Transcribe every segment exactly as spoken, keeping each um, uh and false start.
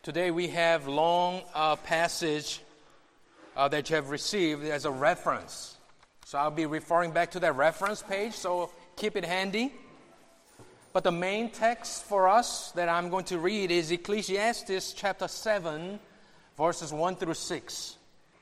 Today we have long uh, passage uh, that you have received as a reference. So I'll be referring back to that reference page, so keep it handy. But the main text for us that I'm going to read is Ecclesiastes chapter seven, verses one through six.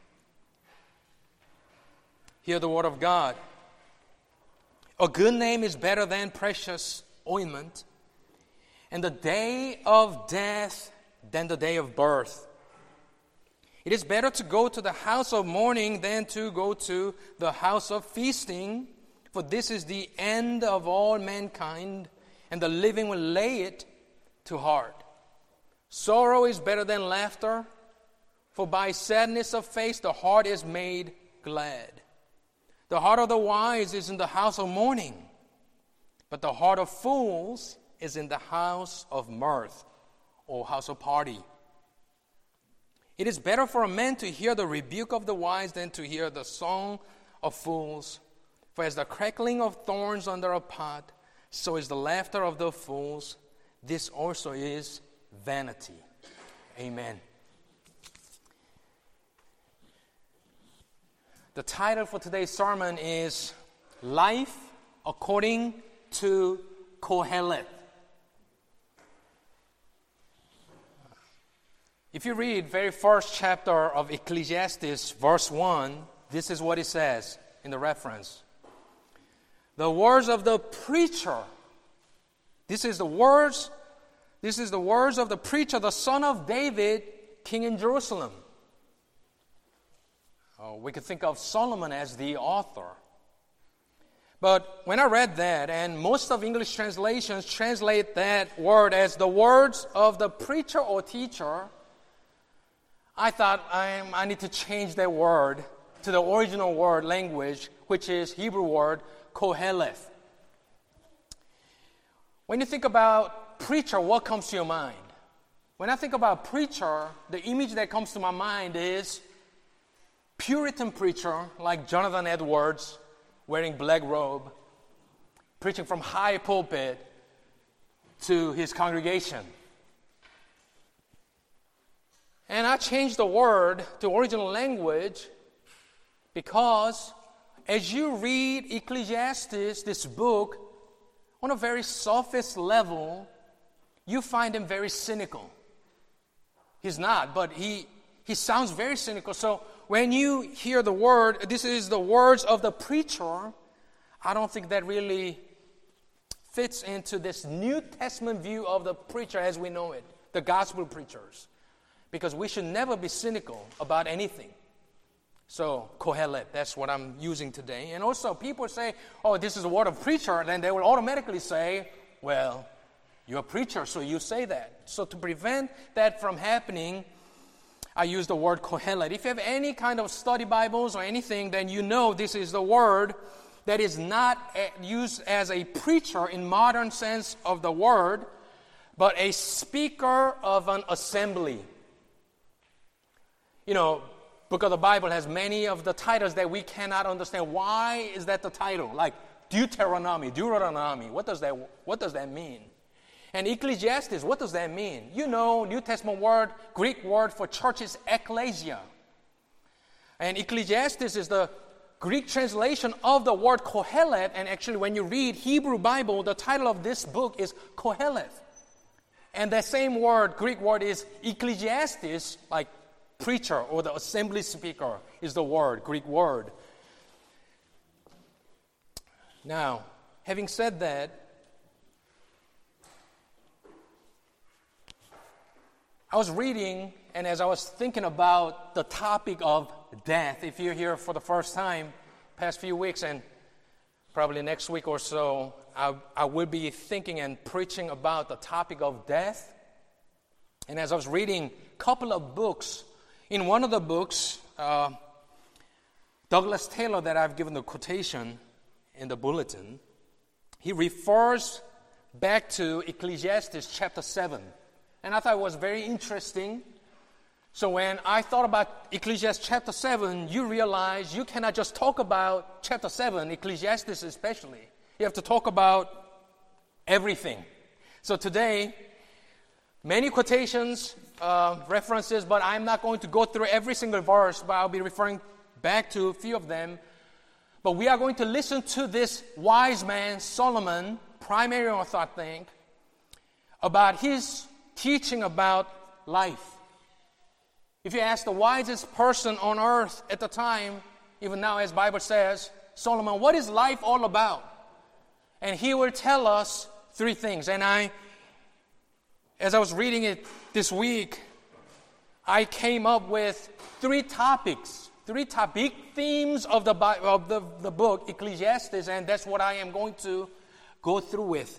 Hear the word of God. A good name is better than precious ointment, and the day of death than the day of birth. It is better to go to the house of mourning than to go to the house of feasting, for this is the end of all mankind, and the living will lay it to heart. Sorrow is better than laughter, for by sadness of face the heart is made glad. The heart of the wise is in the house of mourning, but the heart of fools is in the house of mirth, or house of party. It is better for a man to hear the rebuke of the wise than to hear the song of fools. For as the crackling of thorns under a pot, so is the laughter of the fools. This also is vanity. Amen. The title for today's sermon is Life According to Kohelet. If you read very first chapter of Ecclesiastes, verse one, this is what it says in the reference. The words of the preacher. This is the words, this is the words of the preacher, the son of David, king in Jerusalem. Oh, we could think of Solomon as the author. But when I read that, and most of English translations translate that word as the words of the preacher or teacher, I thought I'm, I need to change that word to the original word language, which is Hebrew word Koheleth. When you think about preacher, what comes to your mind? When I think about preacher, the image that comes to my mind is Puritan preacher like Jonathan Edwards, wearing black robe, preaching from high pulpit to his congregation. And I changed the word to original language because as you read Ecclesiastes, this book, on a very surface level, you find him very cynical. He's not, but he, he sounds very cynical. So when you hear the word, this is the words of the preacher, I don't think that really fits into this New Testament view of the preacher as we know it, the gospel preachers. Because we should never be cynical about anything. So, Kohelet, that's what I'm using today. And also, people say, oh, this is the word of preacher, then they will automatically say, well, you're a preacher, so you say that. So to prevent that from happening, I use the word Kohelet. If you have any kind of study Bibles or anything, then you know this is the word that is not used as a preacher in modern sense of the word, but a speaker of an assembly. You know, Book of the Bible has many of the titles that we cannot understand. Why is that the title? Like Deuteronomy, Deuteronomy. What does that, what does that mean? And Ecclesiastes, what does that mean? You know, New Testament word, Greek word for church is ekklesia. And Ecclesiastes is the Greek translation of the word Kohelet. And actually, when you read Hebrew Bible, the title of this book is Kohelet. And that same word, Greek word, is Ecclesiastes, like preacher or the assembly speaker is the word, Greek word. Now, having said that, I was reading, and as I was thinking about the topic of death, if you're here for the first time, past few weeks, and probably next week or so, I, I will be thinking and preaching about the topic of death. And as I was reading a couple of books, in one of the books, uh, Douglas Taylor, that I've given the quotation in the bulletin, he refers back to Ecclesiastes chapter seven. And I thought it was very interesting. So when I thought about Ecclesiastes chapter seven, you realize you cannot just talk about chapter seven, Ecclesiastes especially. You have to talk about everything. So today, many quotations uh, references, but I'm not going to go through every single verse, but I'll be referring back to a few of them. But we are going to listen to this wise man, Solomon, primary author, I think, about his teaching about life. If you ask the wisest person on earth at the time, even now as the Bible says, Solomon, what is life all about? And he will tell us three things. And I, as I was reading it this week, I came up with three topics, three topic themes of the of the, the book, Ecclesiastes, and that's what I am going to go through with.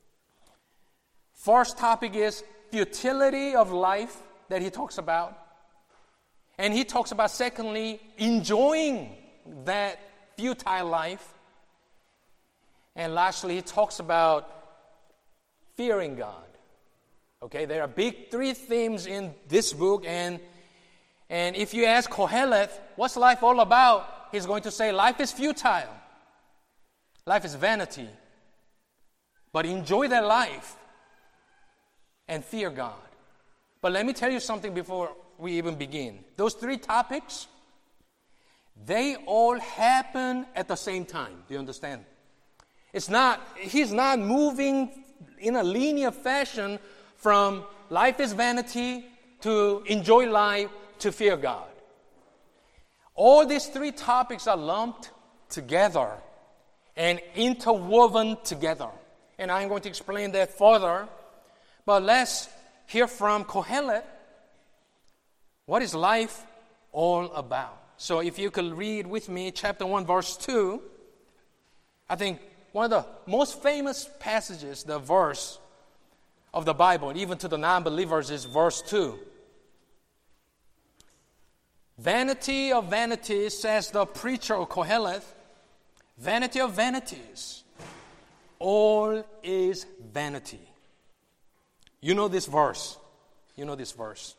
First topic is futility of life that he talks about. And he talks about, secondly, enjoying that futile life. And lastly, he talks about fearing God. Okay, there are big three themes in this book. And, and if you ask Kohelet, what's life all about? He's going to say, life is futile. Life is vanity. But enjoy that life and fear God. But let me tell you something before we even begin. Those three topics, they all happen at the same time. Do you understand? It's not, he's not moving in a linear fashion from life is vanity to enjoy life to fear God. All these three topics are lumped together and interwoven together. And I'm going to explain that further. But let's hear from Kohelet. What is life all about? So if you could read with me chapter one, verse two. I think one of the most famous passages, the verse of the Bible, even to the non-believers, is verse two. Vanity of vanities, says the preacher of Kohelet, vanity of vanities, all is vanity. You know this verse. You know this verse.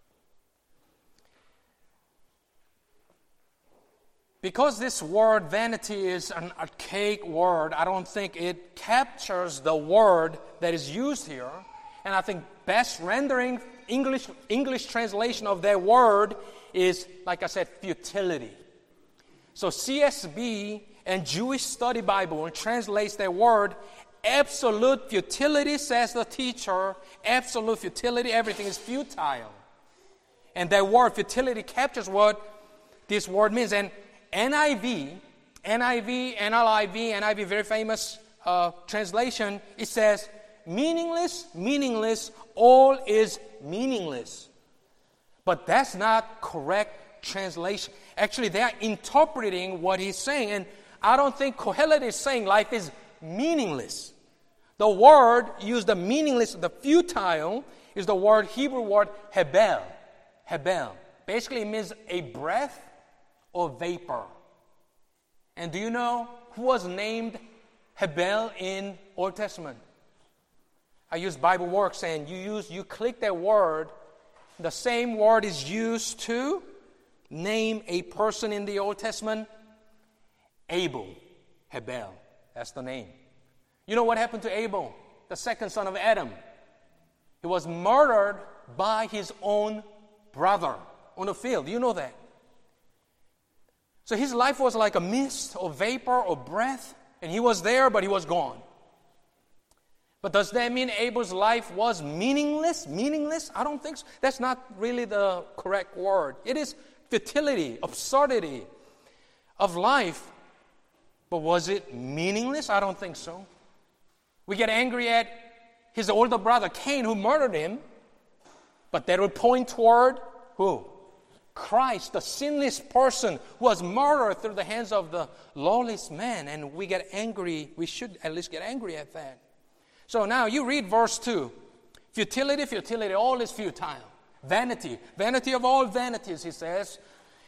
Because this word vanity is an archaic word, I don't think it captures the word that is used here. And I think best rendering English English translation of that word is, like I said, futility. So C S B and Jewish Study Bible translates that word absolute futility, says the teacher. Absolute futility, everything is futile. And that word futility captures what this word means. And N I V, N I V, N L I V, N I V, very famous uh, translation, it says, meaningless, meaningless, all is meaningless. But that's not correct translation. Actually, they are interpreting what he's saying, and I don't think Kohelet is saying life is meaningless. The word used, the meaningless, the futile, is the word, Hebrew word, hebel. Hebel. Basically, it means a breath or vapor. And do you know who was named Hebel in Old Testament? I use Bible Works, and you use you click that word, the same word is used to name a person in the Old Testament, Abel. Hebel. That's the name. You know what happened to Abel, the second son of Adam? He was murdered by his own brother on the field. You know that. So his life was like a mist or vapor or breath, and he was there, but he was gone. But does that mean Abel's life was meaningless? Meaningless? I don't think so. That's not really the correct word. It is futility, absurdity of life. But was it meaningless? I don't think so. We get angry at his older brother, Cain, who murdered him. But that would point toward who? Christ, the sinless person who was murdered through the hands of the lawless man. And we get angry. We should at least get angry at that. So now you read verse two. Futility, futility, all is futile. Vanity, vanity of all vanities, he says.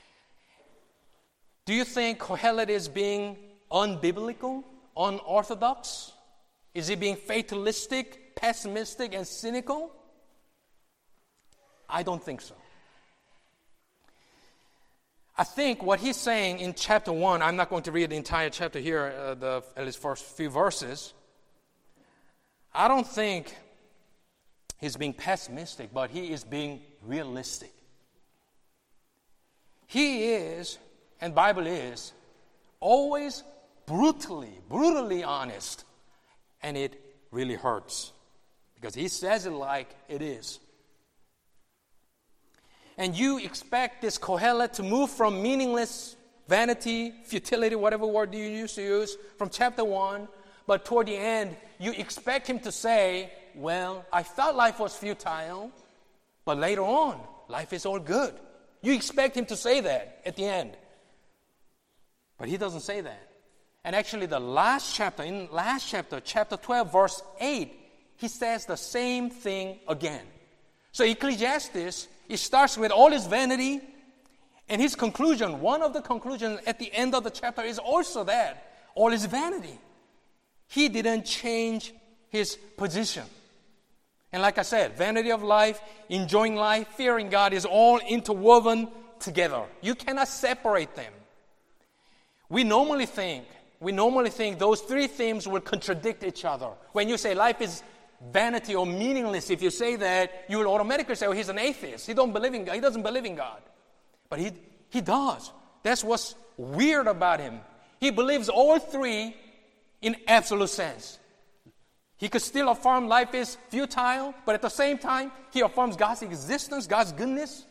Do you think Kohelet is being unbiblical, unorthodox? Is he being fatalistic, pessimistic, and cynical? I don't think so. I think what he's saying in chapter one, I'm not going to read the entire chapter here, uh, the at least first few verses. I don't think he's being pessimistic, but he is being realistic. He is, and Bible is, always brutally, brutally honest. And it really hurts because he says it like it is. And you expect this Kohelet to move from meaningless vanity, futility, whatever word you used to use, from chapter one, but toward the end, you expect him to say, well, I thought life was futile, but later on, life is all good. You expect him to say that at the end. But he doesn't say that. And actually, the last chapter, in last chapter, chapter twelve, verse eight, he says the same thing again. So Ecclesiastes, it starts with all his vanity, and his conclusion, one of the conclusions at the end of the chapter is also that, all his vanity. He didn't change his position. And like I said, vanity of life, enjoying life, fearing God is all interwoven together. You cannot separate them. We normally think, we normally think those three themes will contradict each other. When you say life is vanity or meaningless, if you say that, you will automatically say, oh, he's an atheist. He don't believe in God. He doesn't believe in God. But he, he does. That's what's weird about him. He believes all three in absolute sense. He could still affirm life is futile, but at the same time, he affirms God's existence, God's goodness.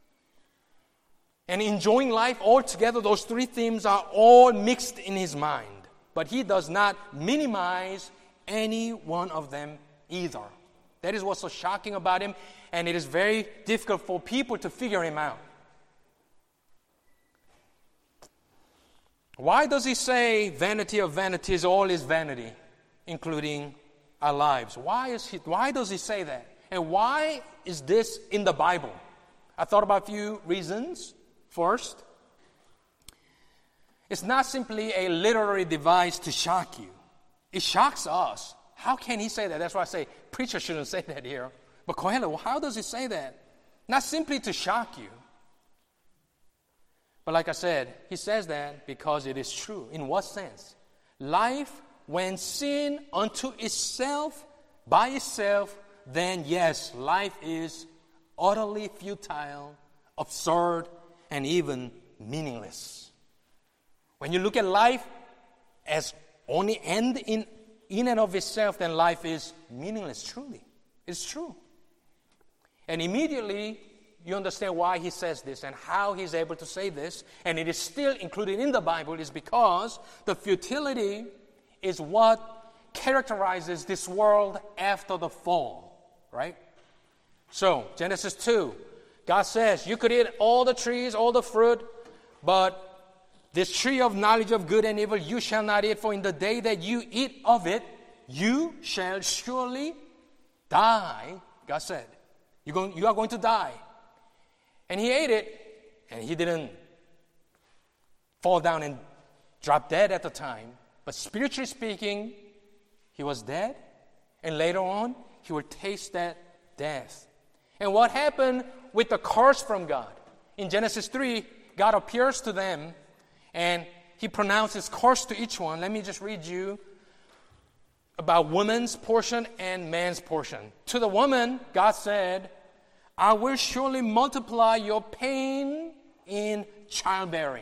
And enjoying life altogether, those three themes are all mixed in his mind. But he does not minimize any one of them either. That is what's so shocking about him, and it is very difficult for people to figure him out. Why does he say vanity of vanities, all is vanity, including our lives? Why is he, why does he say that? And why is this in the Bible? I thought about a few reasons. First, it's not simply a literary device to shock you. It shocks us. How can he say that? That's why I say preacher shouldn't say that here. But Kohelet, well, how does he say that? Not simply to shock you. But like I said, he says that because it is true. In what sense? Life, when seen unto itself, by itself, then yes, life is utterly futile, absurd, and even meaningless. When you look at life as only end in, in and of itself, then life is meaningless, truly. It's true. And immediately, you understand why he says this and how he's able to say this. And it is still included in the Bible is because the futility is what characterizes this world after the fall, right? So, Genesis two, God says, you could eat all the trees, all the fruit, but this tree of knowledge of good and evil you shall not eat, for in the day that you eat of it, you shall surely die, God said. You're going, you are going to die. And he ate it, and he didn't fall down and drop dead at the time. But spiritually speaking, he was dead, and later on, he would taste that death. And what happened with the curse from God? In Genesis three, God appears to them, and he pronounces curse to each one. Let me just read you about woman's portion and man's portion. To the woman, God said, I will surely multiply your pain in childbearing.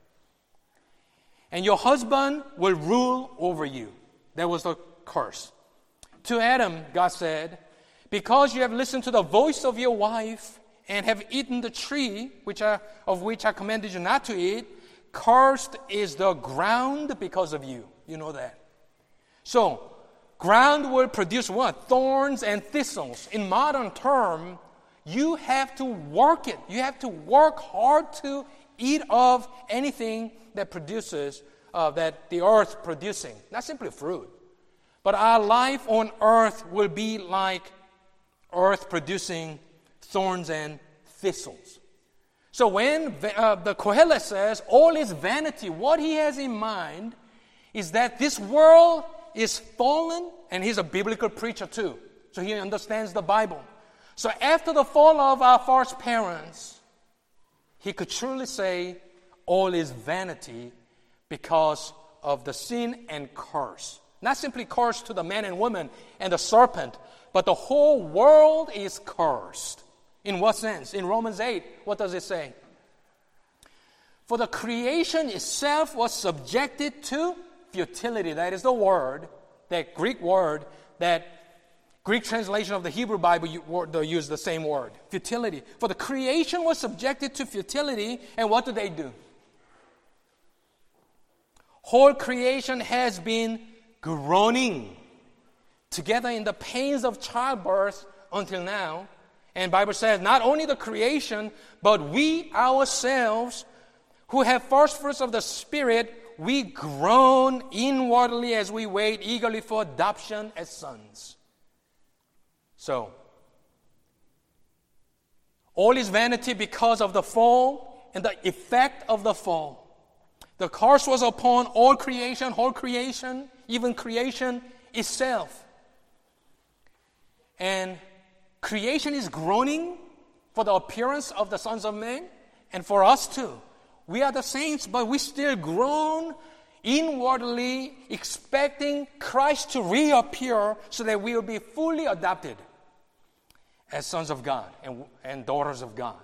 And your husband will rule over you. That was the curse. To Adam, God said, because you have listened to the voice of your wife and have eaten the tree which I, of which I commanded you not to eat, cursed is the ground because of you. You know that. So, ground will produce what? Thorns and thistles. In modern term, you have to work it. You have to work hard to eat of anything that produces, uh, that the earth producing. Not simply fruit. But our life on earth will be like earth producing thorns and thistles. So when uh, the Kohelet says all is vanity, what he has in mind is that this world is fallen, and he's a biblical preacher too. So he understands the Bible. So after the fall of our first parents, he could truly say all is vanity because of the sin and curse. Not simply curse to the man and woman and the serpent, but the whole world is cursed. In what sense? In Romans eight, what does it say? For the creation itself was subjected to futility. That is the word, that Greek word, that Greek translation of the Hebrew Bible use the same word, futility. For the creation was subjected to futility, and what do they do? Whole creation has been groaning together in the pains of childbirth until now. And the Bible says not only the creation, but we ourselves who have first fruits of the Spirit, we groan inwardly as we wait eagerly for adoption as sons. So, all is vanity because of the fall and the effect of the fall. The curse was upon all creation, whole creation, even creation itself. And creation is groaning for the appearance of the sons of men, and for us too. We are the saints, but we still groan inwardly, expecting Christ to reappear so that we will be fully adopted as sons of God and, and daughters of God.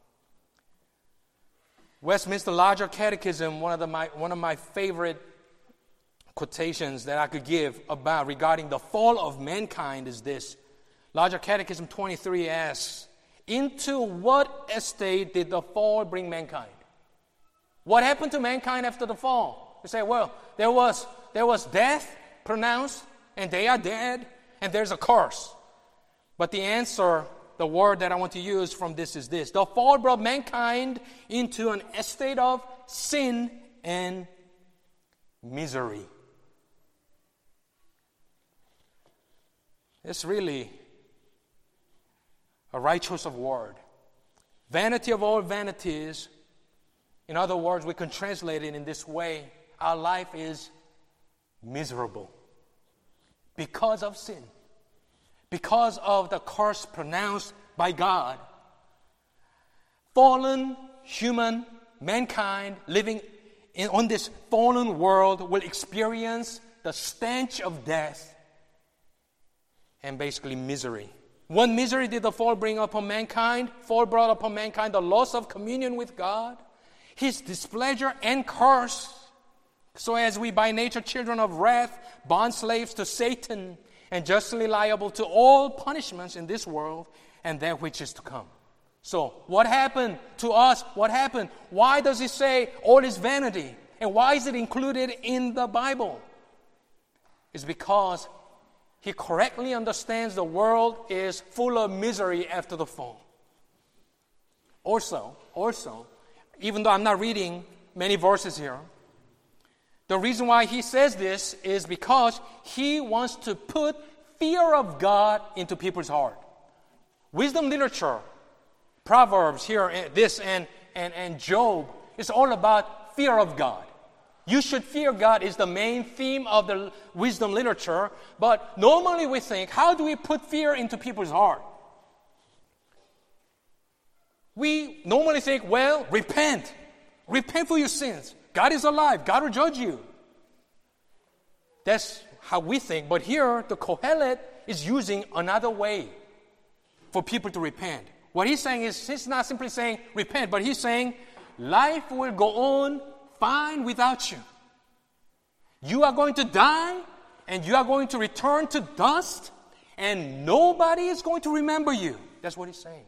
Westminster Larger Catechism, one of, the, my, one of my favorite quotations that I could give about regarding the fall of mankind is this. Larger Catechism twenty-three asks, into what estate did the fall bring mankind? What happened to mankind after the fall? You say, well, there was, there was death pronounced, and they are dead, and there's a curse. But the answer, the word that I want to use from this is this. The fall brought mankind into an estate of sin and misery. It's really a right choice of word. Vanity of all vanities. In other words, we can translate it in this way. Our life is miserable because of sin. Because of the curse pronounced by God. Fallen human, mankind living in, on this fallen world will experience the stench of death and basically misery. What misery did the fall bring upon mankind? Fall brought upon mankind the loss of communion with God, His displeasure and curse. So as we by nature children of wrath, bond slaves to Satan, and justly liable to all punishments in this world and that which is to come. So, what happened to us? What happened? Why does He say all is vanity? And why is it included in the Bible? It's because He correctly understands the world is full of misery after the fall. Also, also, even though I'm not reading many verses here, the reason why He says this is because He wants to put fear of God into people's heart. Wisdom literature, Proverbs here, this and, and, and Job, is all about fear of God. You should fear God is the main theme of the wisdom literature, but normally we think, how do we put fear into people's heart? We normally think, well, repent. Repent for your sins. God is alive. God will judge you. That's how we think. But here, the Kohelet is using another way for people to repent. What he's saying is, he's not simply saying repent, but he's saying life will go on fine without you. You are going to die, and you are going to return to dust, and nobody is going to remember you. That's what he's saying.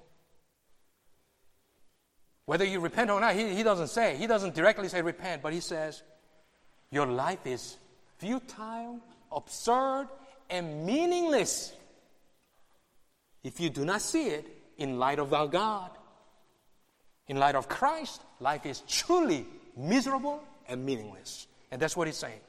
Whether you repent or not, he, he doesn't say. He doesn't directly say repent, but he says, your life is futile, absurd, and meaningless if you do not see it in light of our God. In light of Christ, life is truly miserable and meaningless. And that's what he's saying.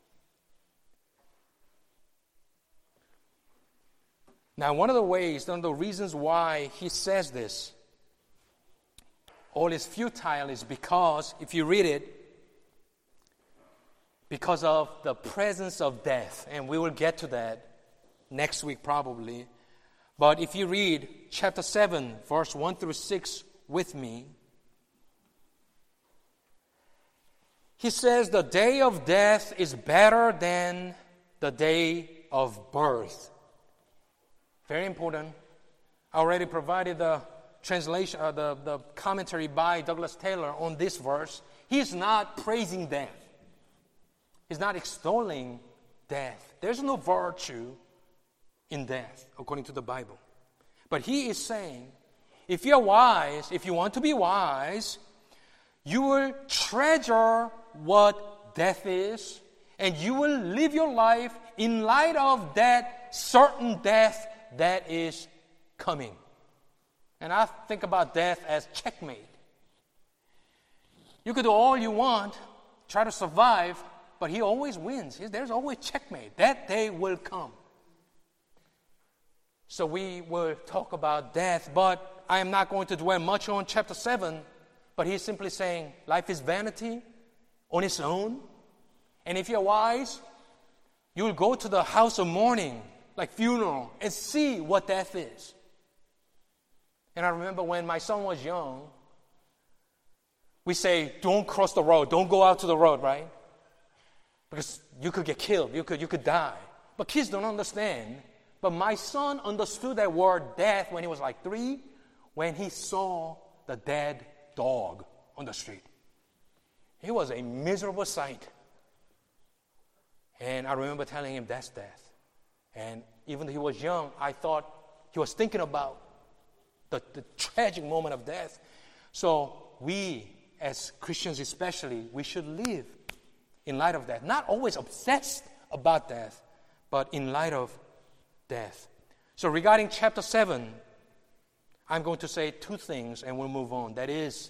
Now, one of the ways, one of the reasons why he says this, all is futile, is because, if you read it, because of the presence of death. And we will get to that next week probably. But if you read chapter seven, verse one through six with me, he says, the day of death is better than the day of birth. Very important. I already provided the translation, uh, the, the commentary by Douglas Taylor on this verse. He's not praising death. He's not extolling death. There's no virtue in death, according to the Bible. But he is saying, if you're wise, if you want to be wise, you will treasure what death is, and you will live your life in light of that certain death that is coming. And I think about death as checkmate. You could do all you want, try to survive, but he always wins. There's always checkmate. That day will come. So we will talk about death, but I am not going to dwell much on chapter seven, but he's simply saying life is vanity on its own. And if you're wise, you will go to the house of mourning, like funeral, and see what death is. And I remember when my son was young, we say, don't cross the road, don't go out to the road, right? Because you could get killed, you could, you could die. But kids don't understand. But my son understood that word death when he was like three, when he saw the dead dog on the street. It was a miserable sight. And I remember telling him, that's death. And even though he was young, I thought he was thinking about the, the tragic moment of death. So we, as Christians especially, we should live in light of that. Not always obsessed about death, but in light of death. So regarding chapter seven, I'm going to say two things and we'll move on. That is,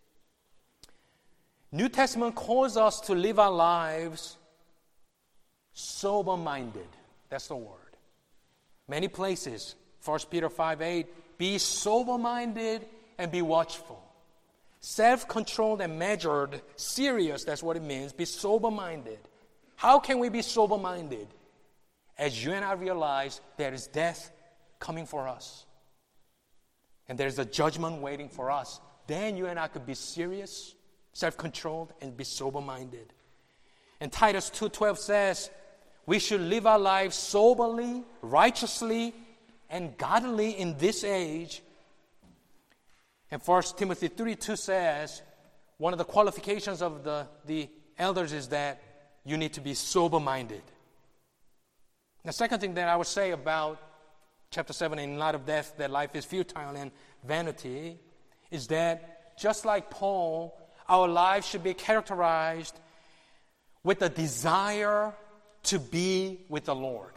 New Testament calls us to live our lives sober-minded. That's the word. Many places, First Peter five eight, be sober-minded and be watchful. Self-controlled and measured, serious, that's what it means. Be sober-minded. How can we be sober-minded? As you and I realize there is death coming for us. And there's a judgment waiting for us. Then you and I could be serious, self-controlled, and be sober-minded. And Titus two twelve says, we should live our lives soberly, righteously, and godly in this age. And First Timothy three two says, one of the qualifications of the, the elders is that you need to be sober-minded. The second thing that I would say about chapter seven, in light of death, that life is futile and vanity, is that just like Paul, our lives should be characterized with a desire to be with the Lord.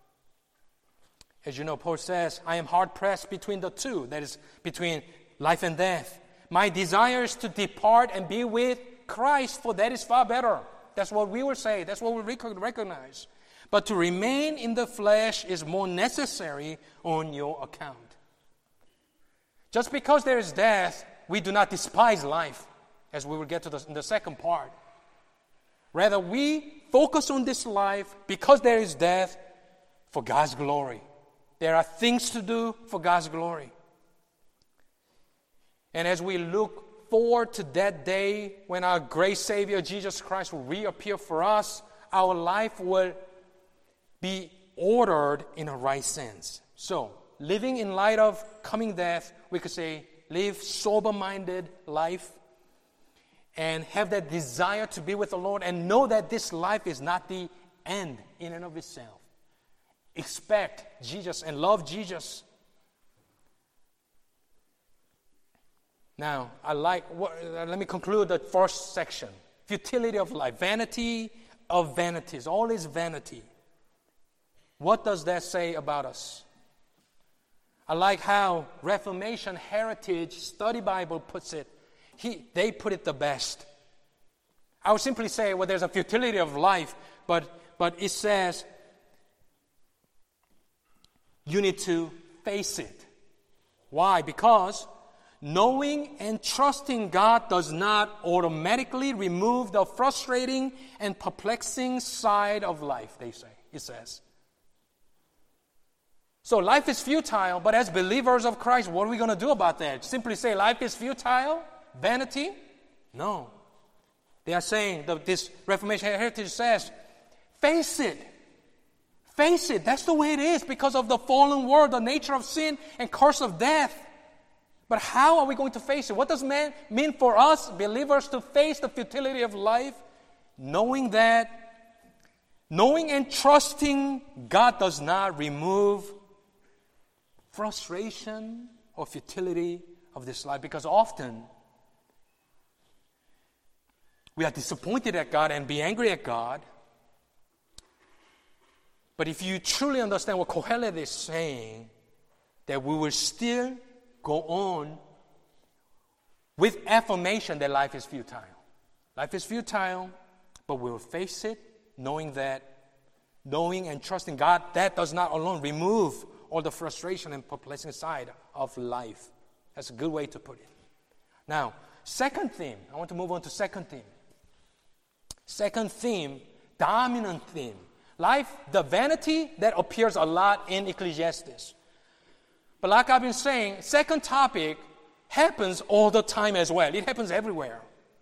As you know, Paul says, I am hard-pressed between the two, that is, between life and death. My desire is to depart and be with Christ, for that is far better. That's what we will say. That's what we recognize. But to remain in the flesh is more necessary on your account. Just because there is death, we do not despise life, as we will get to the, in the second part. Rather, we focus on this life because there is death for God's glory. There are things to do for God's glory. And as we look forward to that day when our great Savior Jesus Christ will reappear for us, our life will be ordered in a right sense. So, living in light of coming death, we could say, live sober-minded life and have that desire to be with the Lord and know that this life is not the end in and of itself. Expect Jesus and love Jesus. Now, I like, what, uh, let me conclude the first section. Futility of life, vanity of vanities, all is vanity. What does that say about us? I like how Reformation Heritage Study Bible puts it. He, they put it the best. I would simply say, well, there's a futility of life, but, but it says you need to face it. Why? Because knowing and trusting God does not automatically remove the frustrating and perplexing side of life, they say, it says. So life is futile, but as believers of Christ, what are we going to do about that? Simply say life is futile? Vanity? No. They are saying, that this Reformation Heritage says, face it. Face it. That's the way it is because of the fallen world, the nature of sin and curse of death. But how are we going to face it? What does it mean for us, believers, to face the futility of life? Knowing that, knowing and trusting God does not remove frustration or futility of this life. Because often we are disappointed at God and be angry at God. But if you truly understand what Kohelet is saying, that we will still go on with affirmation that life is futile. Life is futile, but we will face it knowing that, knowing and trusting God, that does not alone remove all the frustration and perplexing side of life. That's a good way to put it. Now, second theme. I want to move on to second theme. Second theme, dominant theme. Life, the vanity that appears a lot in Ecclesiastes. But like I've been saying, second topic happens all the time as well. It happens everywhere.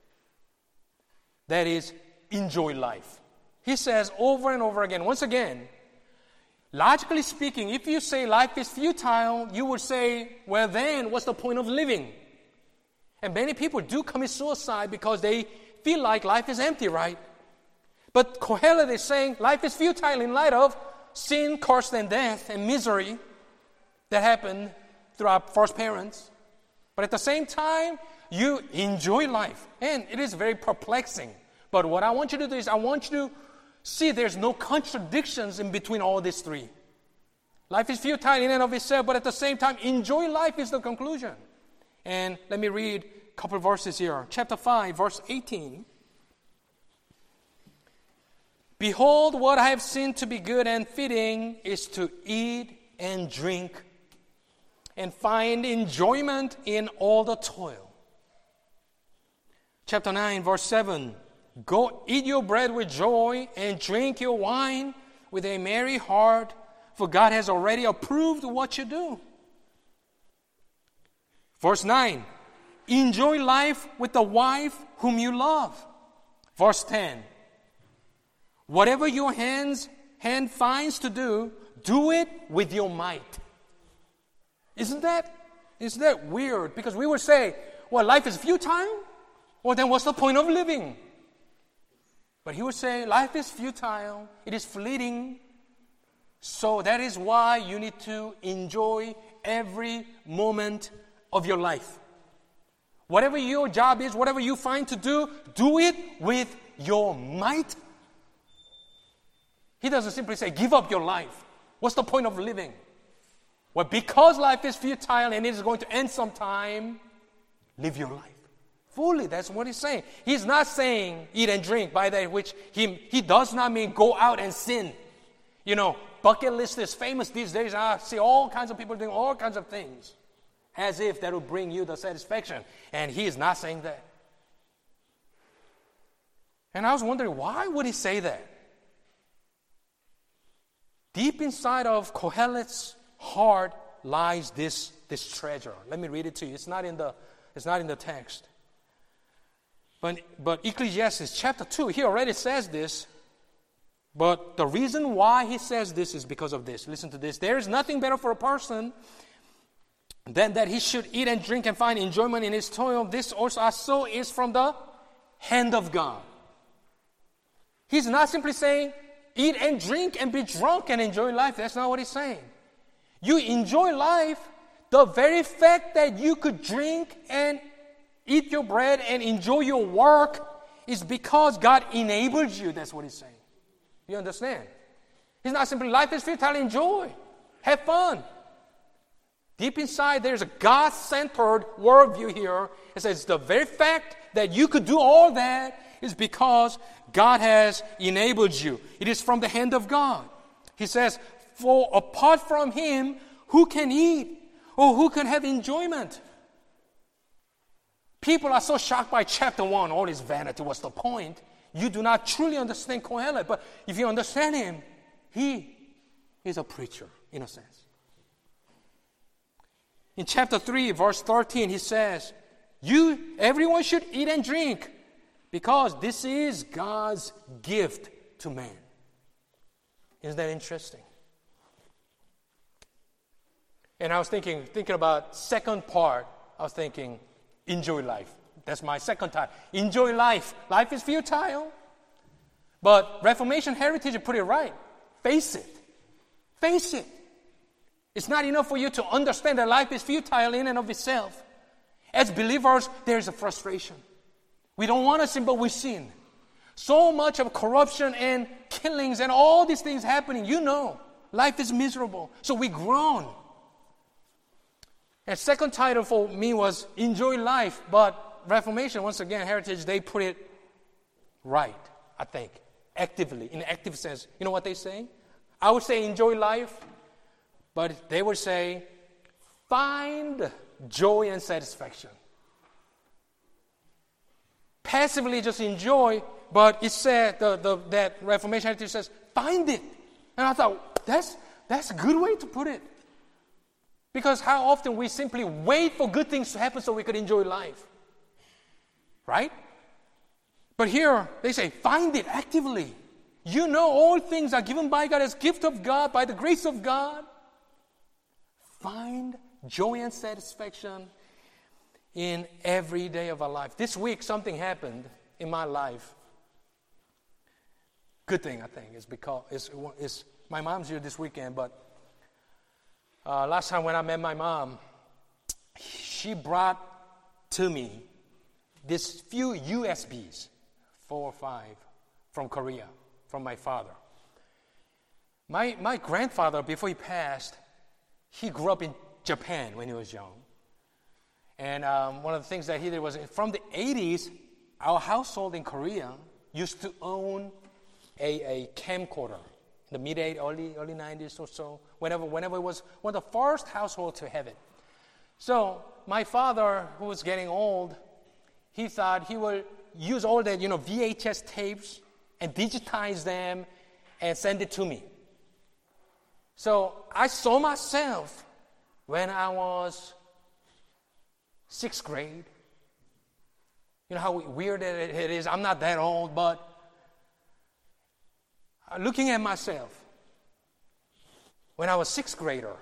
That is, enjoy life. He says over and over again, once again, logically speaking, if you say life is futile, you would say, well then, what's the point of living? And many people do commit suicide because they feel like life is empty, right? But Kohelet is saying life is futile in light of sin, curse, and death, and misery that happened through our first parents. But at the same time, you enjoy life. And it is very perplexing. But what I want you to do is I want you to see there's no contradictions in between all these three. Life is futile in and of itself, but at the same time, enjoy life is the conclusion. And let me read a couple of verses here. Chapter five, verse eighteen. Behold, what I have seen to be good and fitting is to eat and drink and find enjoyment in all the toil. Chapter nine, verse seven. Go eat your bread with joy and drink your wine with a merry heart, for God has already approved what you do. Verse nine. Enjoy life with the wife whom you love. Verse ten. Whatever your hands, hand finds to do, do it with your might. Isn't that, isn't that weird? Because we would say, well, life is futile? Well, then what's the point of living? But he would say, life is futile. It is fleeting. So that is why you need to enjoy every moment of your life. Whatever your job is, whatever you find to do, do it with your might. He doesn't simply say, give up your life. What's the point of living? Well, because life is futile and it is going to end sometime, live your life fully. That's what he's saying. He's not saying eat and drink, by that which he, he does not mean go out and sin. You know, bucket list is famous these days. I see all kinds of people doing all kinds of things as if that will bring you the satisfaction. And he is not saying that. And I was wondering, why would he say that? Deep inside of Kohelet's heart lies this, this treasure. Let me read it to you. It's not in the, it's not in the text. But, but Ecclesiastes chapter two, he already says this. But the reason why he says this is because of this. Listen to this. There is nothing better for a person than that he should eat and drink and find enjoyment in his toil. This also is from the hand of God. He's not simply saying, eat and drink and be drunk and enjoy life. That's not what he's saying. You enjoy life, the very fact that you could drink and eat your bread and enjoy your work is because God enabled you. That's what he's saying. You understand? He's not simply life is futile, enjoy. Have fun. Deep inside, there's a God-centered worldview here. It says the very fact that you could do all that is because God has enabled you. It is from the hand of God. He says, for apart from Him, who can eat or who can have enjoyment? People are so shocked by chapter one, all this vanity. What's the point? You do not truly understand Kohelet. But if you understand him, he is a preacher, in a sense. In chapter three, verse thirteen, he says, "You, everyone should eat and drink, because this is God's gift to man." Isn't that interesting? And I was thinking, thinking about second part, I was thinking, enjoy life. That's my second time. Enjoy life. Life is futile. But Reformation heritage put it right. Face it. Face it. It's not enough for you to understand that life is futile in and of itself. As believers, there's a frustration. We don't want to sin, but we sin. So much of corruption and killings and all these things happening. You know, life is miserable. So we groan. And second title for me was Enjoy Life. But Reformation, once again, heritage, they put it right, I think. Actively, in an active sense. You know what they say? I would say enjoy life. But they would say, find joy and satisfaction. Passively just enjoy, but it said, the, the, that Reformation heritage says, find it. And I thought, that's, that's a good way to put it. Because how often we simply wait for good things to happen so we could enjoy life. Right? But here, they say, find it actively. You know all things are given by God as gift of God, by the grace of God. Find joy and satisfaction in every day of our life. This week, something happened in my life. Good thing, I think, is because it's, it's, my mom's here this weekend, but uh, last time when I met my mom, she brought to me this few U S Bs, four or five, from Korea, from my father. My, my grandfather, before he passed, he grew up in Japan when he was young. And um, one of the things that he did was, from the eighties, our household in Korea used to own a, a camcorder. In the mid-eighties, early, early nineties or so, whenever, whenever it was one of the first households to have it. So my father, who was getting old, he thought he would use all that, you know, V H S tapes and digitize them and send it to me. So I saw myself when I was sixth grade. You know how weird it is. I'm not that old, but looking at myself when I was sixth grader,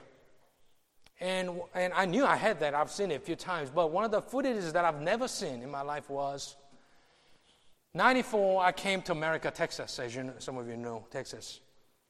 and and I knew I had that. I've seen it a few times, but one of the footages that I've never seen in my life was ninety-four. I came to America, Texas, as you know, some of you know Texas.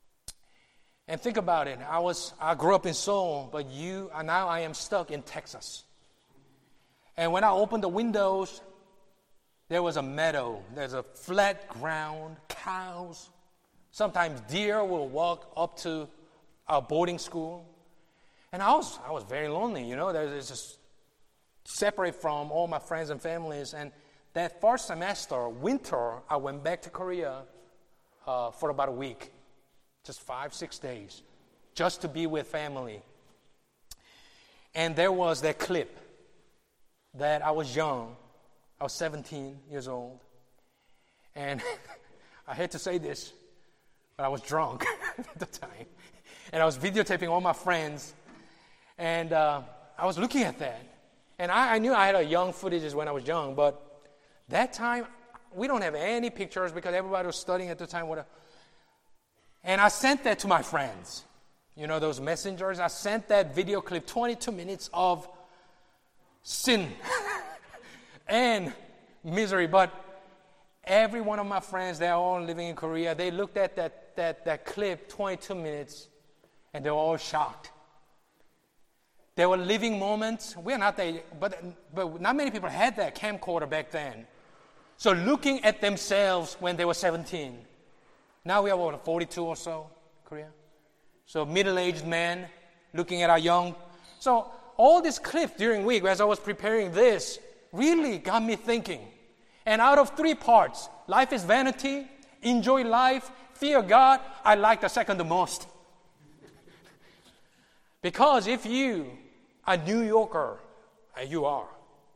And think about it. I was I grew up in Seoul, but you now I am stuck in Texas. And when I opened the windows, there was a meadow. There's a flat ground, cows. Sometimes deer will walk up to our boarding school. And I was I was very lonely, you know. There's just separate from all my friends and families. And that first semester, winter, I went back to Korea uh, for about a week. Just five, six days, just to be with family. And there was that clip that I was young. I was seventeen years old. And I hate to say this, but I was drunk at the time. And I was videotaping all my friends. And uh, I was looking at that. And I, I knew I had a young footage when I was young, but that time, we don't have any pictures because everybody was studying at the time. What a, And I sent that to my friends. You know, those messengers. I sent that video clip, twenty-two minutes of sin and misery. But every one of my friends, they're all living in Korea, they looked at that, that, that clip, twenty-two minutes, and they were all shocked. They were living moments. We're not there, but, but not many people had that camcorder back then. So looking at themselves when they were seventeen. Now we are, what, forty-two or so, Korea? So middle-aged men looking at our young. So all these clips during week, as I was preparing this, really got me thinking. And out of three parts, life is vanity, enjoy life, fear God, I like the second the most. Because if you are a New Yorker, and you are,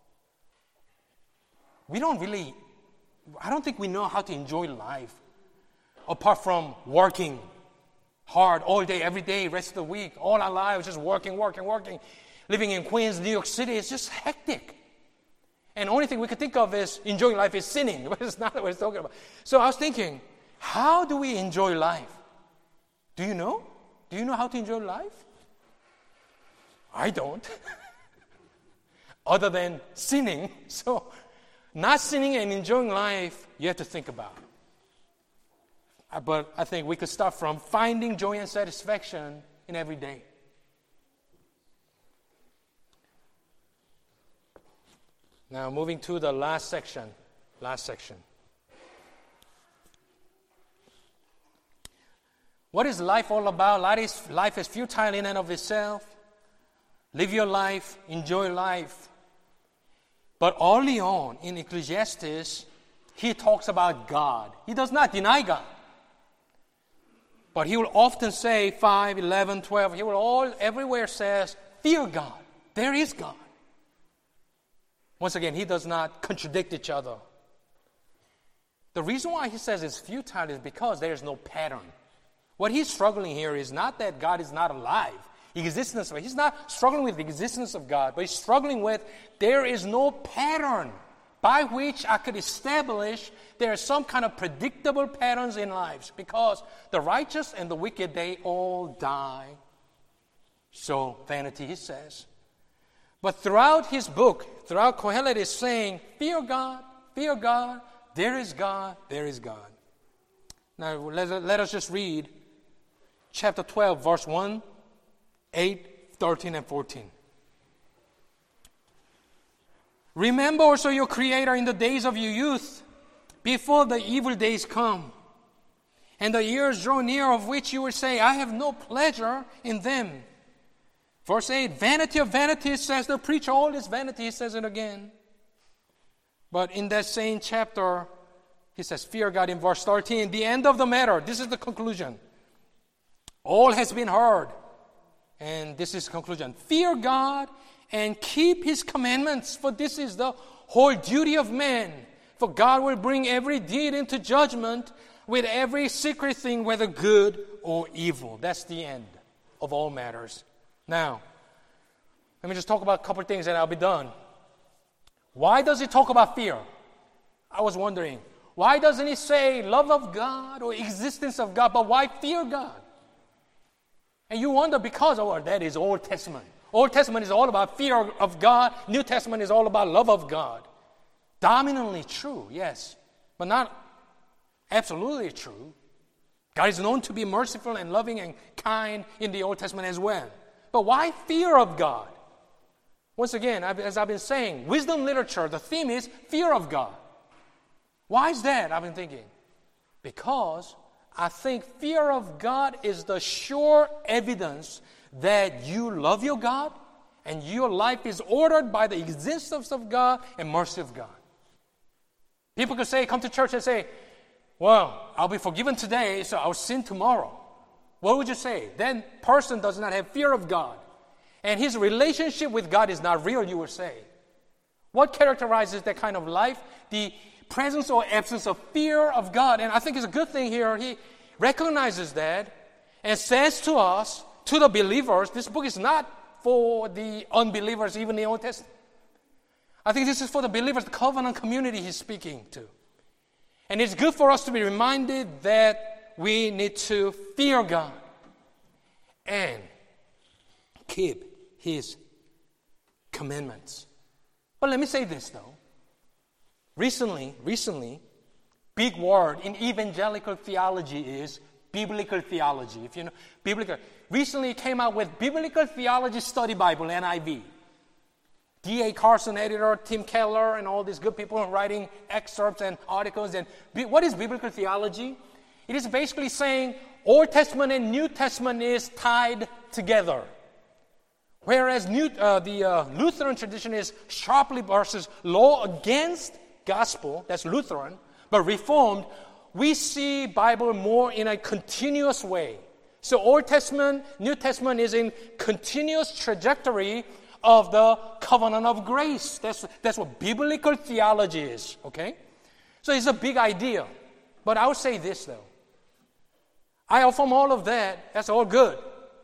we don't really, I don't think we know how to enjoy life. Apart from working hard all day, every day, rest of the week, all our lives, just working, working, working. Living in Queens, New York City, it's just hectic. And the only thing we could think of is enjoying life is sinning, but it's not what we're talking about. So I was thinking, how do we enjoy life? Do you know? Do you know how to enjoy life? I don't. Other than sinning. So, not sinning and enjoying life, you have to think about. But I think we could start from finding joy and satisfaction in every day. Now, moving to the last section. Last section. What is life all about? Life is, life is futile in and of itself. Live your life, enjoy life. But early on in Ecclesiastes, he talks about God. He does not deny God. But he will often say five, eleven, twelve. He will all, everywhere says, fear God. There is God. Once again, he does not contradict each other. The reason why he says it's futile is because there is no pattern. What he's struggling here is not that God is not alive. Existence of, he's not struggling with the existence of God, but he's struggling with there is no pattern by which I could establish there are some kind of predictable patterns in lives, because the righteous and the wicked, they all die. So, vanity, he says. But throughout his book, throughout Kohelet is saying, fear God, fear God, there is God, there is God. Now, let, let us just read chapter twelve, verse one, eight, thirteen, and fourteen. Remember also your Creator in the days of your youth, before the evil days come, and the years draw near of which you will say, I have no pleasure in them. Verse eight, vanity of vanities, says the preacher, all this vanity, he says it again. But in that same chapter, he says, fear God in verse thirteen. The end of the matter, this is the conclusion. All has been heard. And this is the conclusion. Fear God and keep His commandments, for this is the whole duty of man. For God will bring every deed into judgment with every secret thing, whether good or evil. That's the end of all matters. Now, let me just talk about a couple of things and I'll be done. Why does he talk about fear? I was wondering. Why doesn't he say love of God or existence of God, but why fear God? And you wonder because, oh, that is Old Testament. Old Testament is all about fear of God. New Testament is all about love of God. Dominantly true, yes, but not absolutely true. God is known to be merciful and loving and kind in the Old Testament as well. But why fear of God? Once again, as I've been saying, wisdom literature, the theme is fear of God. Why is that? I've been thinking. Because I think fear of God is the sure evidence that you love your God and your life is ordered by the existence of God and mercy of God. People could say, come to church and say, well, I'll be forgiven today, so I'll sin tomorrow. What would you say? That person does not have fear of God. And his relationship with God is not real, you would say. What characterizes that kind of life? The presence or absence of fear of God. And I think it's a good thing here. He recognizes that and says to us, to the believers, this book is not for the unbelievers, even the Old Testament. I think this is for the believers, the covenant community he's speaking to. And it's good for us to be reminded that we need to fear God and keep His commandments. But let me say this though. Recently, recently, big word in evangelical theology is biblical theology. If you know, biblical. Recently it came out with Biblical Theology Study Bible, N I V. D A Carson, editor, Tim Keller, and all these good people writing excerpts and articles. And what is biblical theology? It is basically saying Old Testament and New Testament is tied together. Whereas New, uh, the uh, Lutheran tradition is sharply versus law against gospel, that's Lutheran, but Reformed, we see Bible more in a continuous way. So Old Testament, New Testament is in continuous trajectory of the covenant of grace. That's, that's what biblical theology is, okay? So it's a big idea. But I would say this, though. I affirm all of that. That's all good.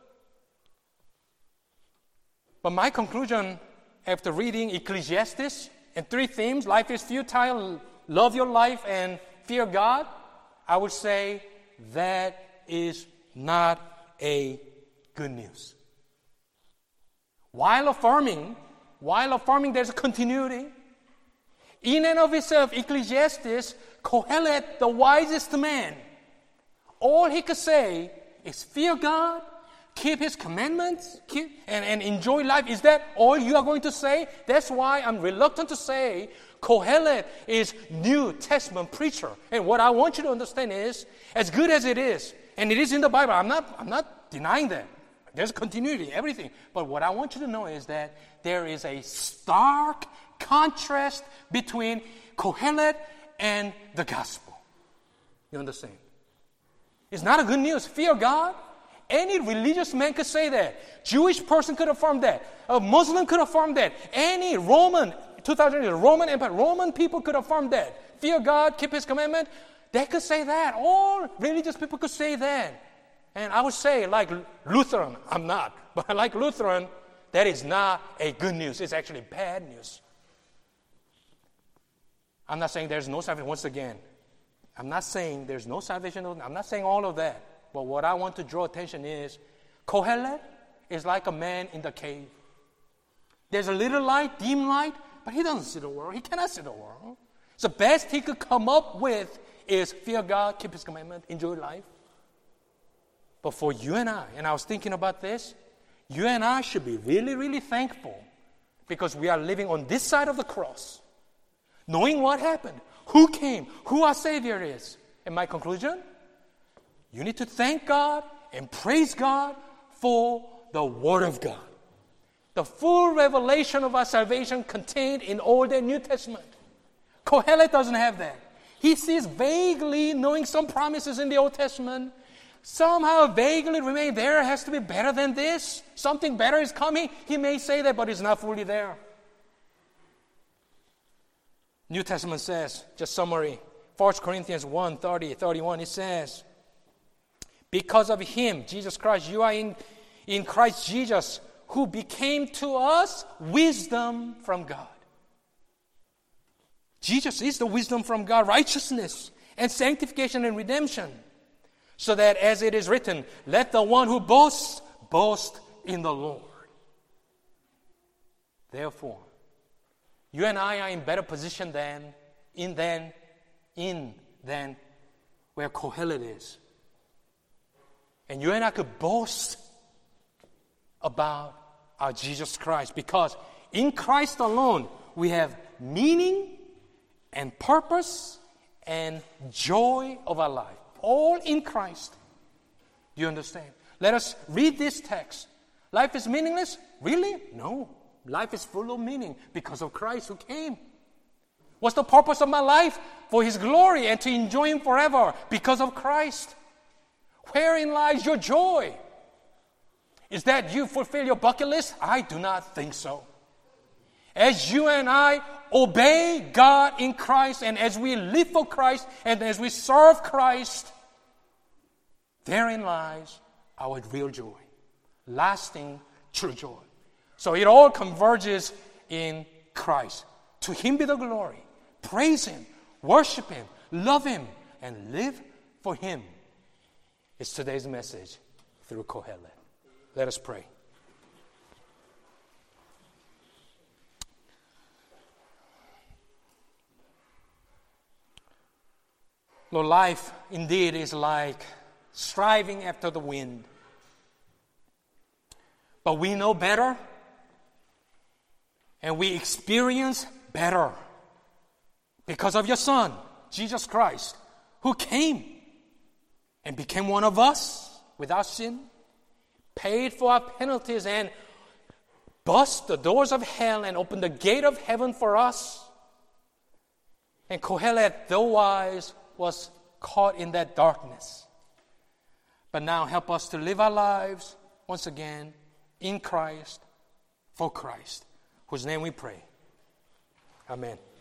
But my conclusion after reading Ecclesiastes and three themes, life is futile, love your life, and fear God, I would say that is not a good news. While affirming, while affirming there's a continuity, in and of itself, Ecclesiastes, Kohelet, the wisest man, all he could say is fear God, keep His commandments, keep, and, and enjoy life. Is that all you are going to say? That's why I'm reluctant to say Kohelet is New Testament preacher. And what I want you to understand is, as good as it is, and it is in the Bible, I'm not, I'm not denying that. There's continuity, everything. But what I want you to know is that there is a stark contrast between Kohelet and the gospel. You understand? It's not a good news. Fear God. Any religious man could say that. Jewish person could affirm that. A Muslim could affirm that. Any Roman, two thousand years, Roman Empire, Roman people could affirm that. Fear God, keep His commandment. They could say that. All religious people could say that. And I would say, like Lutheran, I'm not, but like Lutheran, that is not a good news. It's actually bad news. I'm not saying there's no salvation. Once again, I'm not saying there's no salvation. I'm not saying all of that. But what I want to draw attention is, Kohelet is like a man in the cave. There's a little light, dim light, but he doesn't see the world. He cannot see the world. So the best he could come up with is fear God, keep His commandment, enjoy life. But for you and I, and I was thinking about this, you and I should be really, really thankful because we are living on this side of the cross, knowing what happened, who came, who our Savior is. And my conclusion? You need to thank God and praise God for the Word of God. The full revelation of our salvation contained in Old and New Testament. Kohelet doesn't have that. He sees vaguely, knowing some promises in the Old Testament, somehow vaguely remain there. It has to be better than this. Something better is coming. He may say that, but it's not fully there. New Testament says, just summary, First Corinthians one, thirty, thirty-one, it says, because of Him, Jesus Christ, you are in, in Christ Jesus, who became to us wisdom from God. Jesus is the wisdom from God, righteousness and sanctification and redemption. So that as it is written, let the one who boasts, boast in the Lord. Therefore, you and I are in better position than, in than, in than where Kohelet is. And you and I could boast about our Jesus Christ because in Christ alone we have meaning and purpose and joy of our life. All in Christ. Do you understand? Let us read this text. Life is meaningless? Really? No. Life is full of meaning because of Christ who came. What's the purpose of my life? For His glory and to enjoy Him forever because of Christ. Wherein lies your joy? Is that you fulfill your bucket list? I do not think so. As you and I obey God in Christ, and as we live for Christ, and as we serve Christ, therein lies our real joy, lasting true joy. So it all converges in Christ. To Him be the glory. Praise Him, worship Him, love Him, and live for Him. It's today's message through Kohelet. Let us pray. Lord, life indeed is like striving after the wind. But we know better, and we experience better because of your Son, Jesus Christ, who came and became one of us without sin, paid for our penalties, and bust the doors of hell and opened the gate of heaven for us. And Kohelet, though wise, was caught in that darkness. But now help us to live our lives once again in Christ, for Christ, whose name we pray. Amen.